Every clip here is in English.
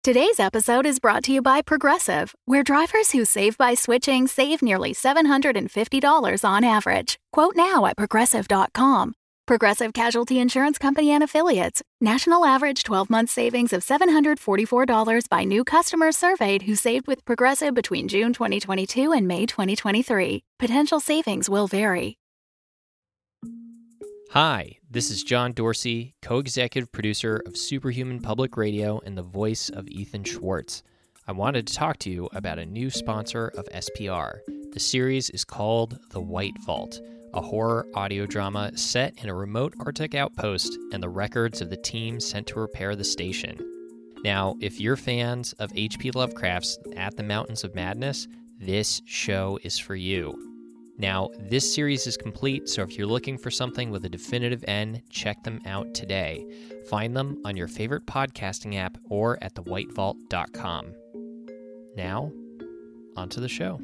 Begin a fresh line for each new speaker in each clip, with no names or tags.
Today's episode is brought to you by Progressive, where drivers who save by switching save nearly $750 on average. Quote now at Progressive.com. Progressive Casualty Insurance Company and Affiliates. National average 12-month savings of $744 by new customers surveyed who saved with Progressive between June 2022 and May 2023. Potential savings will vary.
Hi, this is John Dorsey, co-executive producer of Superhuman Public Radio and the voice of Ethan Schwartz. I wanted to talk to you about a new sponsor of SPR. The series is called The White Vault, a horror audio drama set in a remote Arctic outpost and the records of the team sent to repair the station. Now, if you're fans of H.P. Lovecraft's At the Mountains of Madness, this show is for you. Now, this series is complete, so if you're looking for something with a definitive end, check them out today. Find them on your favorite podcasting app or at thewhitevault.com. Now, onto the show.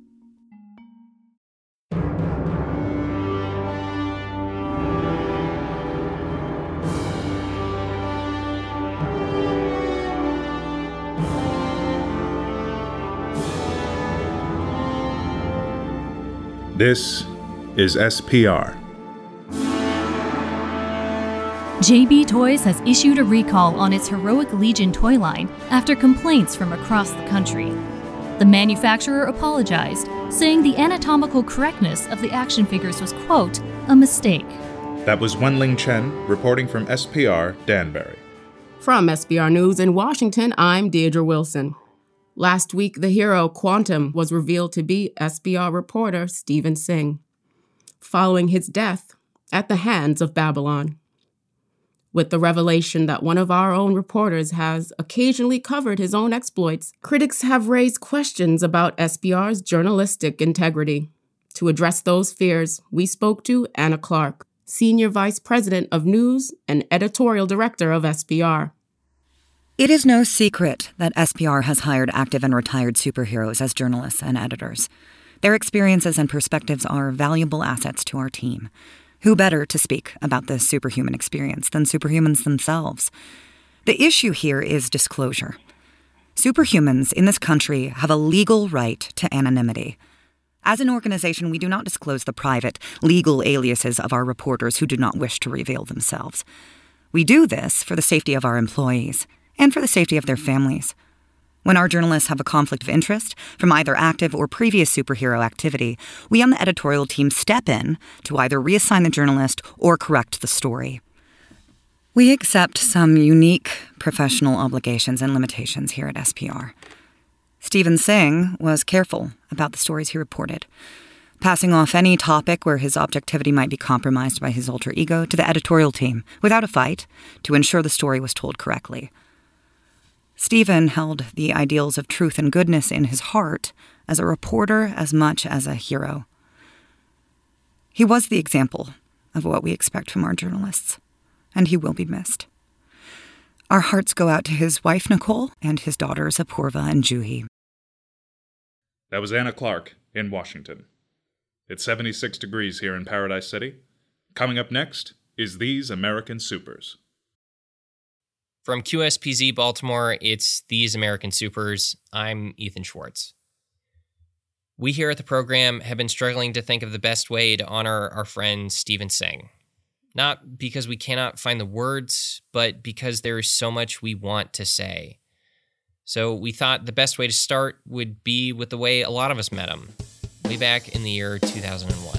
This is SPR.
JB Toys has issued a recall on its Heroic Legion toy line after complaints from across the country. The manufacturer apologized, saying the anatomical correctness of the action figures was, quote, a mistake.
That was Wenling Chen reporting from SPR Danbury.
From SPR News in Washington, I'm Deirdre Wilson. Last week, the hero Quantum was revealed to be SPR reporter Steven Singh, following his death at the hands of Babylon. With the revelation that one of our own reporters has occasionally covered his own exploits, critics have raised questions about SPR's journalistic integrity. To address those fears, we spoke to Anna Clark, Senior Vice President of News and Editorial Director of SPR.
It is no secret that SPR has hired active and retired superheroes as journalists and editors. Their experiences and perspectives are valuable assets to our team. Who better to speak about the superhuman experience than superhumans themselves? The issue here is disclosure. Superhumans in this country have a legal right to anonymity. As an organization, we do not disclose the private, legal aliases of our reporters who do not wish to reveal themselves. We do this for the safety of our employees and for the safety of their families. When our journalists have a conflict of interest from either active or previous superhero activity, we on the editorial team step in to either reassign the journalist or correct the story. We accept some unique professional obligations and limitations here at SPR. Steven Singh was careful about the stories he reported, passing off any topic where his objectivity might be compromised by his alter ego to the editorial team without a fight to ensure the story was told correctly. Steven held the ideals of truth and goodness in his heart as a reporter as much as a hero. He was the example of what we expect from our journalists, and he will be missed. Our hearts go out to his wife, Nicole, and his daughters, Apurva and Juhi.
That was Anna Clark in Washington. It's 76 degrees here in Paradise City. Coming up next is These American Supers.
From QSPZ Baltimore, it's These American Supers. I'm Ethan Schwartz. We here at the program have been struggling to think of the best way to honor our friend Steven Singh. Not because we cannot find the words, but because there is so much we want to say. So we thought the best way to start would be with the way a lot of us met him, way back in the year 2001.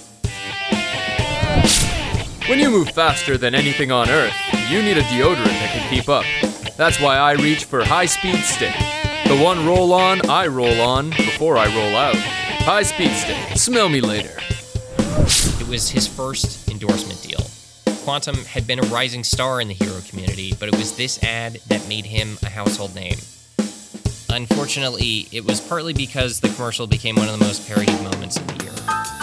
When you move faster than anything on Earth, you need a deodorant that can keep up. That's why I reach for High Speed Stick. The one roll-on I roll on before I roll out. High Speed Stick. Smell me later.
It was his first endorsement deal. Quantum had been a rising star in the hero community, but it was this ad that made him a household name. Unfortunately, it was partly because the commercial became one of the most parodied moments of the year.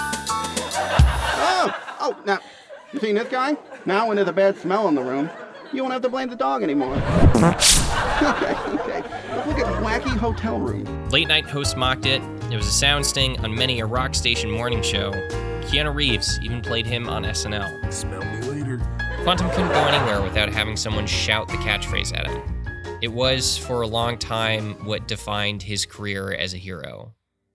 Oh, now, you seen this guy? Now when there's a bad smell in the room, you won't have to blame the dog anymore. Okay. Let's look at wacky hotel rooms.
Late night hosts mocked it. There was a sound sting on many a rock station morning show. Keanu Reeves even played him on SNL.
Smell me later.
Quantum couldn't go anywhere without having someone shout the catchphrase at him. It was, for a long time, what defined his career as a hero.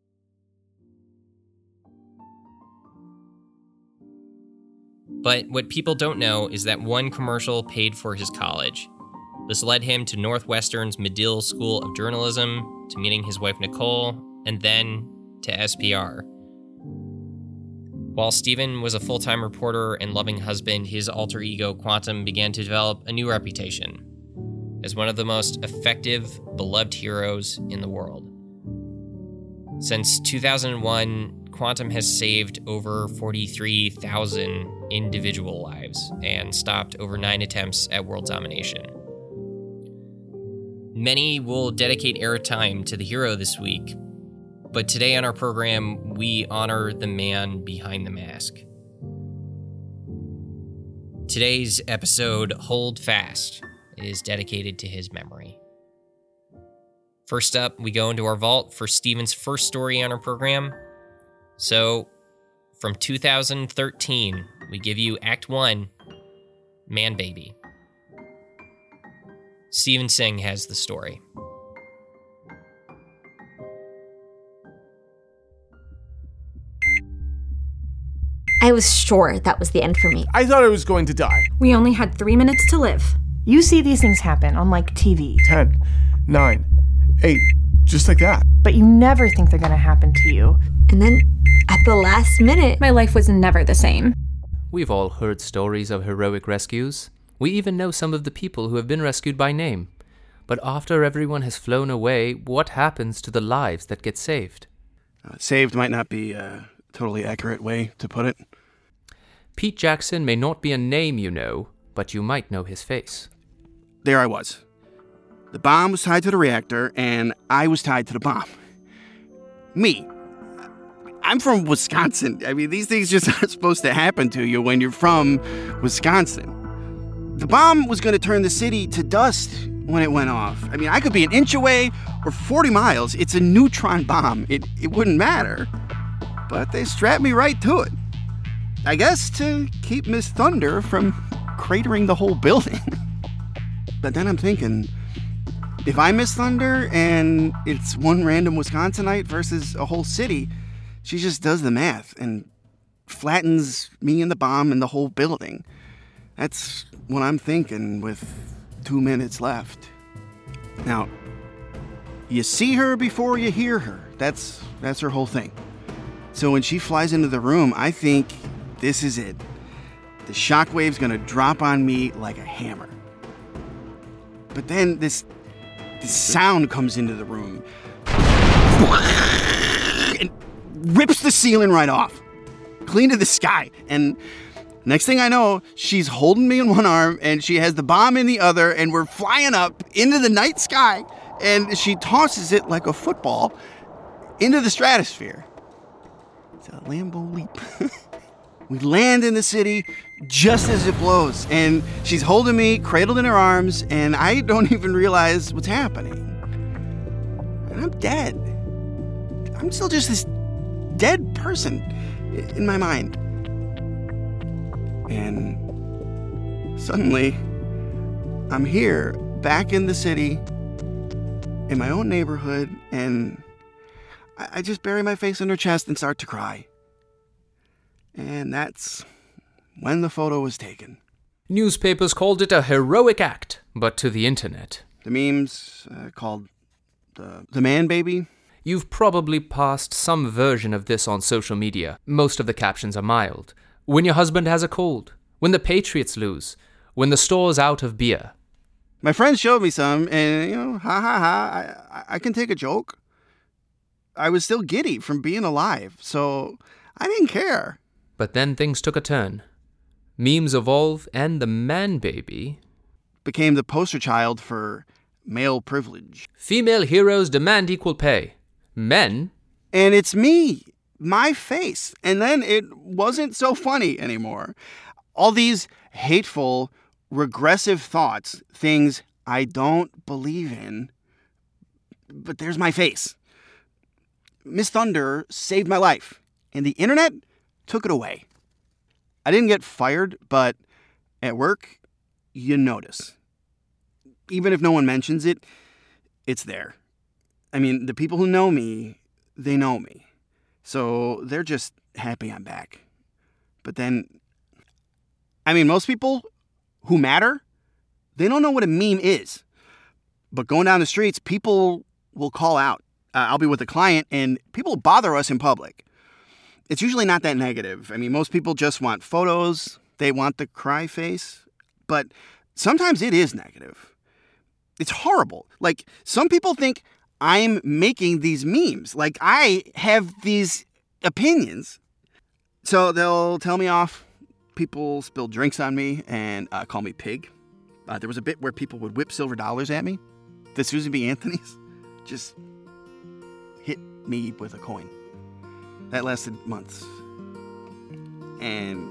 But what people don't know is that one commercial paid for his college. This led him to Northwestern's Medill School of Journalism, to meeting his wife Nicole, and then to SPR. While Stephen was a full-time reporter and loving husband, his alter ego Quantum began to develop a new reputation as one of the most effective, beloved heroes in the world. Since 2001, Quantum has saved over 43,000 individual lives and stopped over 9 attempts at world domination. Many will dedicate airtime to the hero this week, but today on our program, we honor the man behind the mask. Today's episode, Hold Fast, is dedicated to his memory. First up, we go into our vault for Stephen's first story on our program. So, from 2013, we give you Act 1, Man Baby. Stephen Singh has the story.
I was sure that was the end for me.
I thought I was going to die.
We only had 3 minutes to live.
You see these things happen on, TV.
10, 9, 8, just like that.
But you never think they're gonna happen to you.
And then, at the last minute,
my life was never the same.
We've all heard stories of heroic rescues. We even know some of the people who have been rescued by name. But after everyone has flown away, what happens to the lives that get saved?
Saved might not be a totally accurate way to put it.
Pete Jackson may not be a name you know, but you might know his face.
There I was. The bomb was tied to the reactor, and I was tied to the bomb. Me. I'm from Wisconsin. I mean, these things just aren't supposed to happen to you when you're from Wisconsin. The bomb was going to turn the city to dust when it went off. I mean, I could be an inch away or 40 miles. It's a neutron bomb. It wouldn't matter. But they strapped me right to it. I guess to keep Miss Thunder from cratering the whole building. But then I'm thinking, if I'm Miss Thunder and it's one random Wisconsinite versus a whole city, she just does the math and flattens me and the bomb and the whole building. That's what I'm thinking with 2 minutes left. Now, you see her before you hear her. That's her whole thing. So when she flies into the room, I think this is it. The shockwave's gonna drop on me like a hammer. But then this sound comes into the room and rips the ceiling right off, clean to the sky. And next thing I know, she's holding me in one arm and she has the bomb in the other, and we're flying up into the night sky, and she tosses it like a football into the stratosphere. It's a Lambo leap. We land in the city just as it blows, and she's holding me, cradled in her arms, and I don't even realize what's happening. And I'm dead. I'm still just this dead person in my mind. And suddenly, I'm here, back in the city, in my own neighborhood, and I just bury my face in her chest and start to cry. And that's when the photo was taken.
Newspapers called it a heroic act, but to the internet.
The memes called the man baby.
You've probably passed some version of this on social media. Most of the captions are mild. When your husband has a cold. When the Patriots lose. When the store's out of beer.
My friends showed me some, and, I can take a joke. I was still giddy from being alive, so I didn't care.
But then things took a turn. Memes evolve, and the man baby
became the poster child for male privilege.
Female heroes demand equal pay. Men.
And it's me, my face. And then it wasn't so funny anymore. All these hateful, regressive thoughts, things I don't believe in, but there's my face. Miss Thunder saved my life, and the internet took it away. I didn't get fired, but at work, you notice. even if no one mentions it, it's there. I mean, the people who know me, they know me. So they're just happy I'm back. But then, I mean, most people who matter, they don't know what a meme is. But going down the streets, people will call out. I'll be with a client and people bother us in public. It's usually not that negative. I mean, most people just want photos. They want the cry face. But sometimes it is negative. It's horrible. Like, some people think I'm making these memes. Like, I have these opinions. So they'll tell me off. People spill drinks on me and call me pig. There was a bit where people would whip silver dollars at me. The Susan B. Anthony's just hit me with a coin. That lasted months. And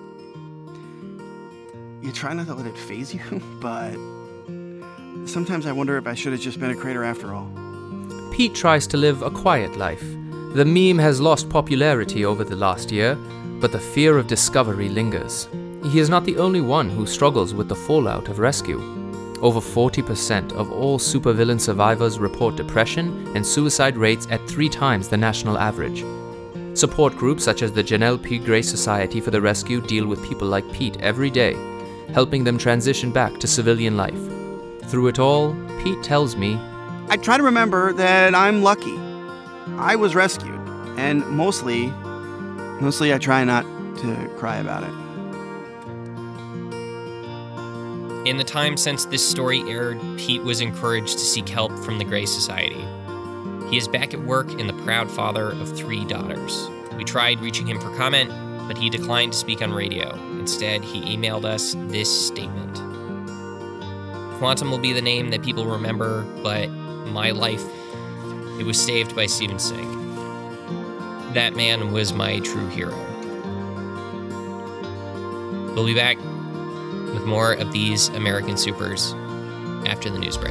you try not to let it faze you, but sometimes I wonder if I should have just been a creator after all.
Pete tries to live a quiet life. The meme has lost popularity over the last year, but the fear of discovery lingers. He is not the only one who struggles with the fallout of rescue. Over 40% of all supervillain survivors report depression and suicide rates at 3 times the national average. Support groups such as the Janelle P. Gray Society for the Rescue deal with people like Pete every day, helping them transition back to civilian life. Through it all, Pete tells me,
I try to remember that I'm lucky. I was rescued, and mostly I try not to cry about it.
In the time since this story aired, Pete was encouraged to seek help from the Gray Society. He is back at work and the proud father of 3 daughters. We tried reaching him for comment, but he declined to speak on radio. Instead, he emailed us this statement. Quantum will be the name that people remember, but my life, it was saved by Steven Singh. That man was my true hero. We'll be back with more of these American Supers after the news break.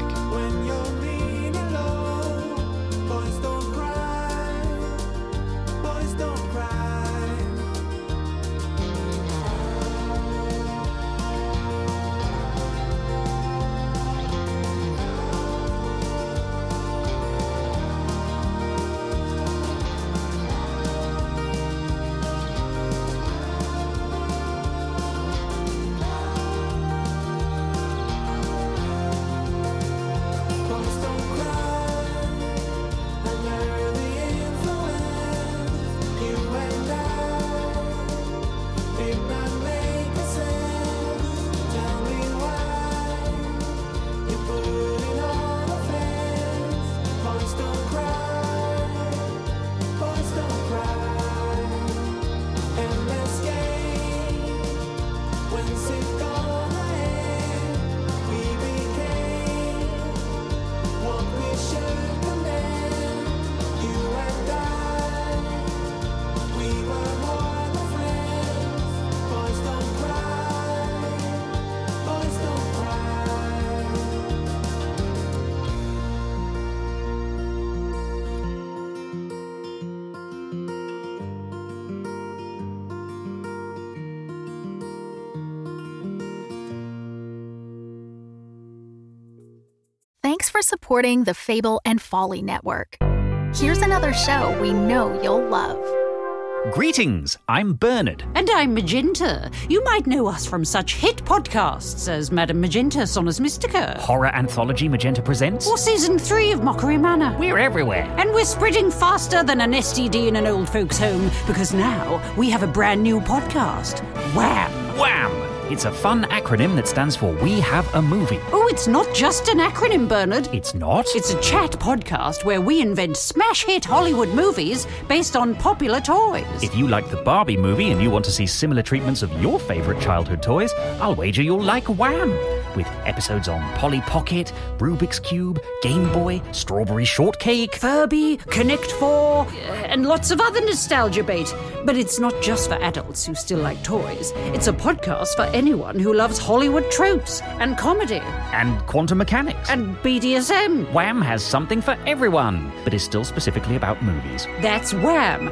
Thanks for supporting the Fable and Folly Network. Here's another show we know you'll love.
Greetings, I'm Bernard.
And I'm Magenta. You might know us from such hit podcasts as Madame Magenta Sonus Mystica,
Horror Anthology Magenta Presents,
or Season 3 of Mockery Manor.
We're everywhere.
And we're spreading faster than an STD in an old folks' home, because now we have a brand new podcast, Wham!
Wham! It's a fun acronym that stands for We Have a Movie.
Oh, it's not just an acronym, Bernard.
It's not?
It's a chat podcast where we invent smash hit Hollywood movies based on popular toys.
If you like the Barbie movie and you want to see similar treatments of your favourite childhood toys, I'll wager you'll like Wham! With episodes on Polly Pocket, Rubik's Cube, Game Boy, Strawberry Shortcake,
Furby, Connect 4, and lots of other nostalgia bait. But it's not just for adults who still like toys. It's a podcast for anyone who loves Hollywood tropes and comedy.
And quantum mechanics.
And BDSM.
Wham has something for everyone, but is still specifically about movies.
That's Wham!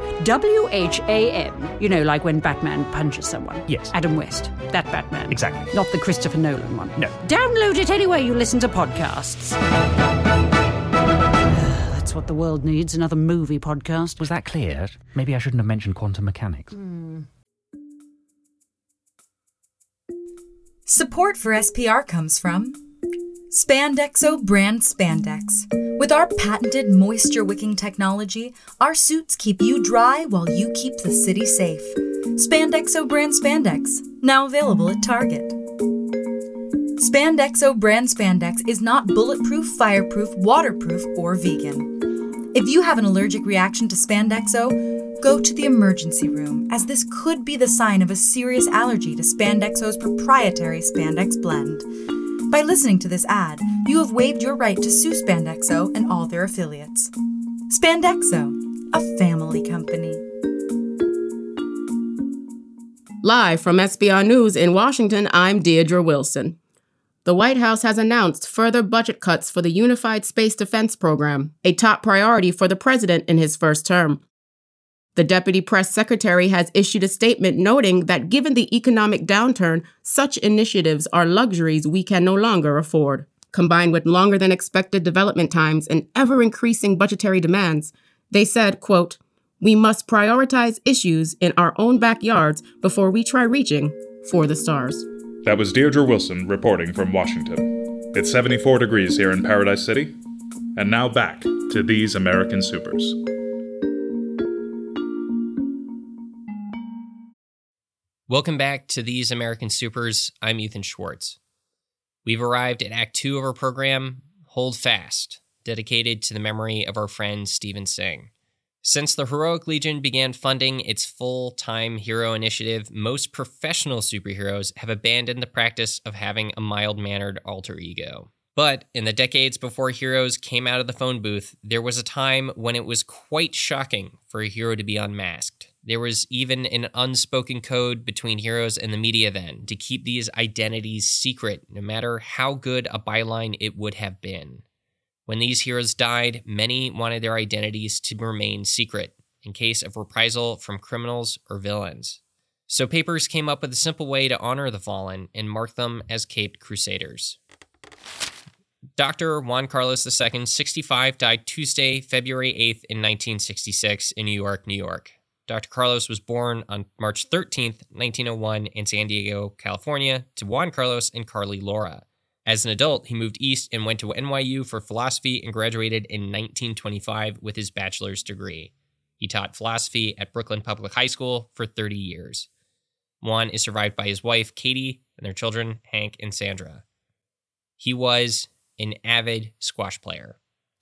W-H-A-M. You know, like when Batman punches someone.
Yes.
Adam West. That Batman.
Exactly.
Not the Christopher Nolan one.
No.
Download it anywhere you listen to podcasts. That's what the world needs, another movie podcast.
Was that clear? Maybe I shouldn't have mentioned quantum mechanics.
Support for SPR comes from Spandexo brand spandex. With our patented moisture-wicking technology, our suits keep you dry while you keep the city safe. Spandexo brand spandex, now available at Target. Spandexo brand spandex is not bulletproof, fireproof, waterproof, or vegan. If you have an allergic reaction to Spandexo, go to the emergency room, as this could be the sign of a serious allergy to Spandexo's proprietary spandex blend. By listening to this ad, you have waived your right to sue Spandexo and all their affiliates. Spandexo, a family company.
Live from SBR News in Washington, I'm Deirdre Wilson. The White House has announced further budget cuts for the Unified Space Defense Program, a top priority for the president in his first term. The deputy press secretary has issued a statement noting that given the economic downturn, such initiatives are luxuries we can no longer afford. Combined with longer than expected development times and ever-increasing budgetary demands, they said, quote, "We must prioritize issues in our own backyards before we try reaching for the stars."
That was Deirdre Wilson reporting from Washington. It's 74 degrees here in Paradise City. And now back to These American Supers.
Welcome back to These American Supers. I'm Ethan Schwartz. We've arrived at Act 2 of our program, Hold Fast, dedicated to the memory of our friend Steven Singh. Since the Heroic Legion began funding its full-time hero initiative, most professional superheroes have abandoned the practice of having a mild-mannered alter ego. But in the decades before heroes came out of the phone booth, there was a time when it was quite shocking for a hero to be unmasked. There was even an unspoken code between heroes and the media then to keep these identities secret, no matter how good a byline it would have been. When these heroes died, many wanted their identities to remain secret in case of reprisal from criminals or villains. So papers came up with a simple way to honor the fallen and mark them as caped crusaders. Dr. Juan Carlos II, 65, died Tuesday, February 8th in 1966 in New York, New York. Dr. Carlos was born on March 13th, 1901 in San Diego, California, to Juan Carlos and Carly Laura. As an adult, he moved east and went to NYU for philosophy and graduated in 1925 with his bachelor's degree. He taught philosophy at Brooklyn Public High School for 30 years. Juan is survived by his wife, Katie, and their children, Hank and Sandra. He was an avid squash player.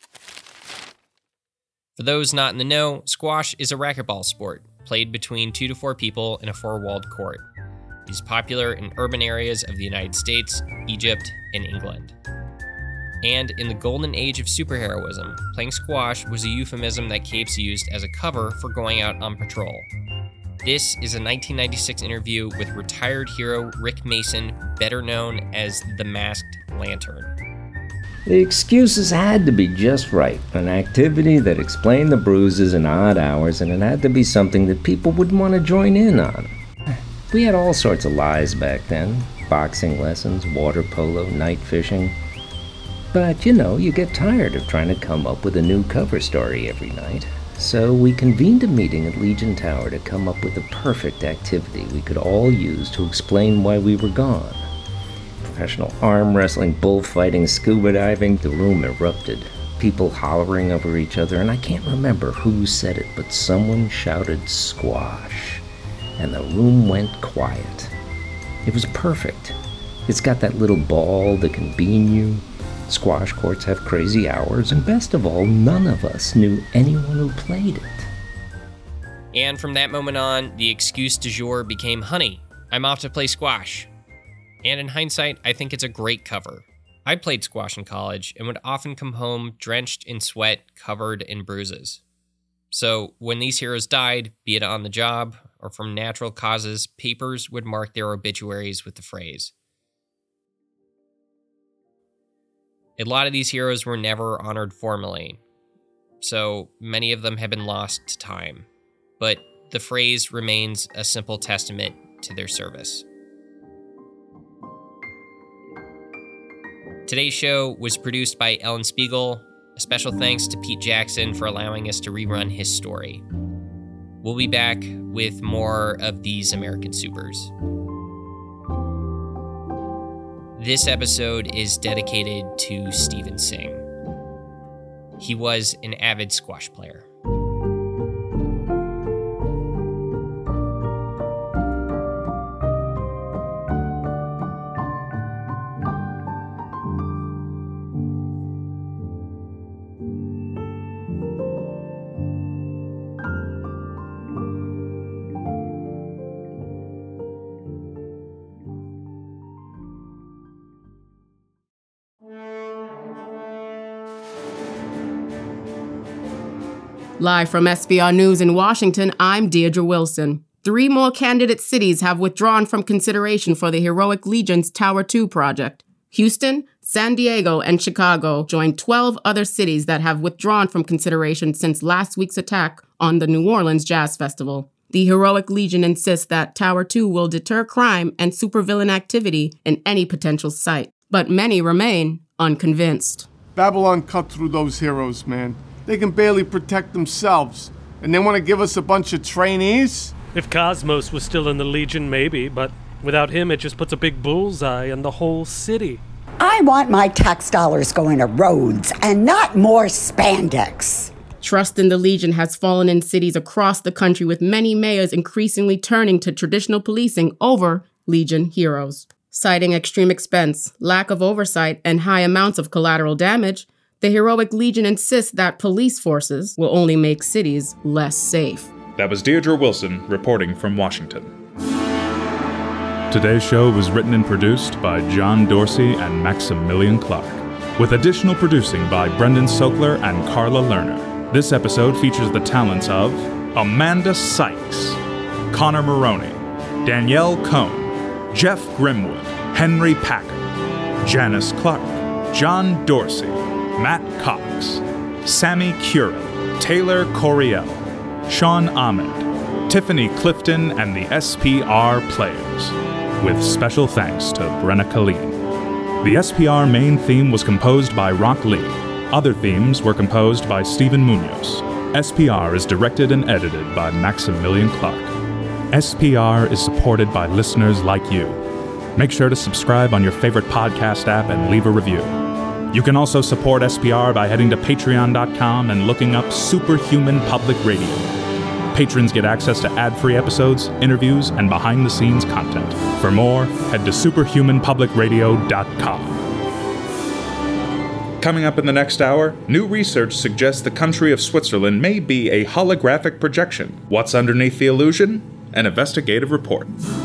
For those not in the know, squash is a racquetball sport played between 2 to 4 people in a 4-walled court. It is popular in urban areas of the United States, Egypt, and England. And in the golden age of superheroism, playing squash was a euphemism that capes used as a cover for going out on patrol. This is a 1996 interview with retired hero Rick Mason, better known as the Masked Lantern.
The excuses had to be just right. An activity that explained the bruises and odd hours, and it had to be something that people would want to join in on. We had all sorts of lies back then. Boxing lessons, water polo, night fishing. But, you get tired of trying to come up with a new cover story every night. So we convened a meeting at Legion Tower to come up with the perfect activity we could all use to explain why we were gone. Professional arm wrestling, bullfighting, scuba diving, the room erupted. People hollering over each other, and I can't remember who said it, but someone shouted squash, and the room went quiet. It was perfect. It's got that little ball that can beam you. Squash courts have crazy hours, and best of all, none of us knew anyone who played it.
And from that moment on, the excuse du jour became, "Honey, I'm off to play squash." And in hindsight, I think it's a great cover. I played squash in college and would often come home drenched in sweat, covered in bruises. So when these heroes died, be it on the job or from natural causes, papers would mark their obituaries with the phrase. A lot of these heroes were never honored formally, so many of them have been lost to time. But the phrase remains a simple testament to their service. Today's show was produced by Ellen Spiegel. A special thanks to Pete Jackson for allowing us to rerun his story. We'll be back with more of these American Supers. This episode is dedicated to Steven Singh. He was an avid squash player.
Live from SBR News in Washington, I'm Deirdre Wilson. 3 more candidate cities have withdrawn from consideration for the Heroic Legion's Tower 2 project. Houston, San Diego, and Chicago join 12 other cities that have withdrawn from consideration since last week's attack on the New Orleans Jazz Festival. The Heroic Legion insists that Tower 2 will deter crime and supervillain activity in any potential site, but many remain unconvinced.
Babylon cut through those heroes, man. They can barely protect themselves. And they want to give us a bunch of trainees?
If Cosmos was still in the Legion, maybe, but without him, it just puts a big bullseye on the whole city.
I want my tax dollars going to roads and not more spandex.
Trust in the Legion has fallen in cities across the country, with many mayors increasingly turning to traditional policing over Legion heroes. Citing extreme expense, lack of oversight, and high amounts of collateral damage, the Heroic Legion insists that police forces will only make cities less safe.
That was Deirdre Wilson reporting from Washington. Today's show was written and produced by John Dorsey and Maximilian Clark, with additional producing by Brendan Sokler and Carla Lerner. This episode features the talents of Amanda Sykes, Connor Maroney, Danielle Cohn, Jeff Grimwood, Henry Packard, Janice Clark, John Dorsey, Matt Cox, Sammy Curran, Taylor Coriel, Sean Ahmed, Tiffany Clifton, and the SPR players, with special thanks to Brenna Colleen. The SPR main theme was composed by Rock Lee. Other themes were composed by Stephen Munoz. SPR is directed and edited by Maximilian Clark. SPR is supported by listeners like you. Make sure to subscribe on your favorite podcast app and leave a review. You can also support SPR by heading to patreon.com and looking up Superhuman Public Radio. Patrons get access to ad-free episodes, interviews, and behind-the-scenes content. For more, head to superhumanpublicradio.com. Coming up in the next hour, new research suggests the country of Switzerland may be a holographic projection. What's underneath the illusion? An investigative report.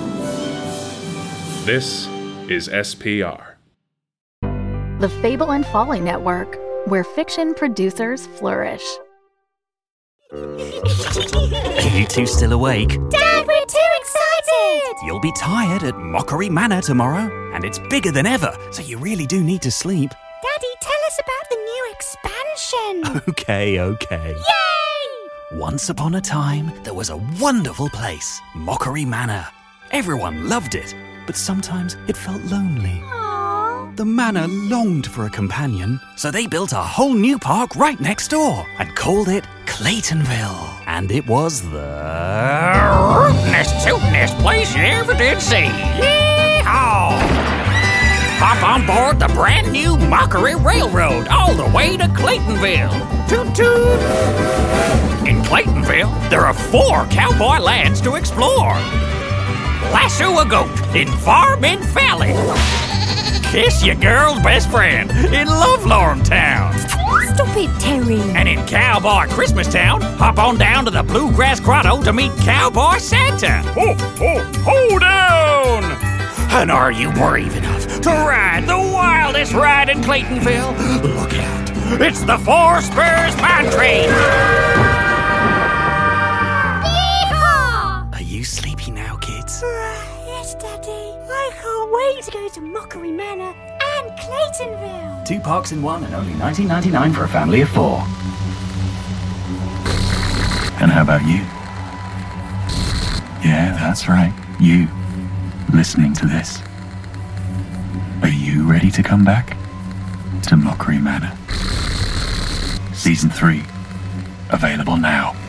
This is SPR.
The Fable and Folly Network, where fiction producers flourish.
Are you two still awake?
Dad, we're too excited!
You'll be tired at Mockery Manor tomorrow, and it's bigger than ever, so you really do need to sleep.
Daddy, tell us about the new expansion!
Okay.
Yay!
Once upon a time, there was a wonderful place, Mockery Manor. Everyone loved it, but sometimes it felt lonely. The manor longed for a companion, so they built a whole new park right next door and called it Claytonville. And it was the
rootinest, tootinest place you ever did see. Yee-haw! Hop on board the brand new Mockery Railroad all the way to Claytonville. Toot toot! In Claytonville, there are 4 cowboy lands to explore. Lasso a goat in Farming Valley. Kiss your girl's best friend in Lovelorn Town.
Stop it, Terry.
And in Cowboy Christmas Town, hop on down to the Bluegrass Grotto to meet Cowboy Santa. Ho down! And are you brave enough to ride the wildest ride in Claytonville? Look out. It's the 4 Spurs Mine Train.
Yeehaw!
Are you sleepy now, kids?
Yes, Daddy. I can't wait to go to Mockery Manor and Claytonville.
2 parks in one and only $19.99 for a family of 4.
And how about you? Yeah, that's right. You, listening to this. Are you ready to come back? to Mockery Manor. Season 3, available now.